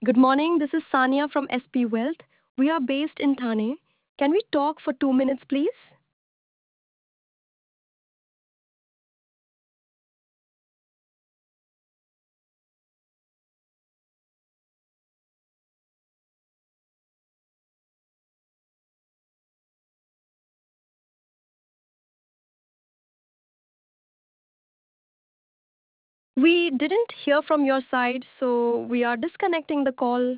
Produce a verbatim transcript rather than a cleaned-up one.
Good morning. This is Sania from S P Wealth. We are based in Thane. Can we talk for two minutes, please? We didn't hear from your side, so we are disconnecting the call.